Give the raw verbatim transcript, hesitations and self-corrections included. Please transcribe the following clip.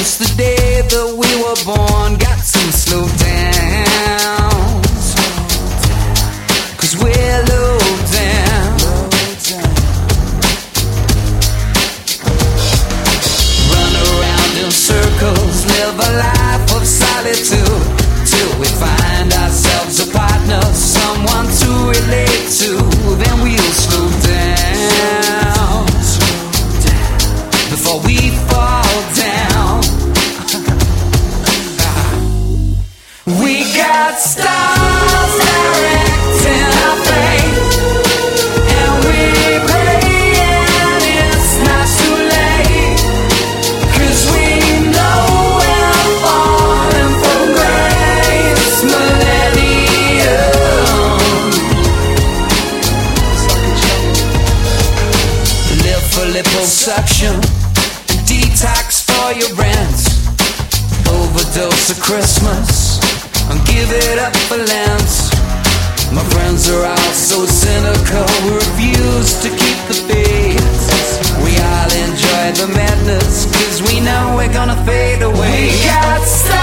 since the day that we were born. Got to slow down, 'cause we're low down. Run around in circles, live a life of solitude, till we find ourselves a partner, someone to relate to. Then we'll slow down before we fall down. We got stars directing our fate, and we pray and it's not too late, 'cause we know we're falling from grace. Millennium, live for liposuction, detox for your rent, overdose of Christmas, and give it up for Lent. My friends are all so cynical, we refuse to keep the faith. We all enjoy the madness, 'cause we know we're gonna fade away. We got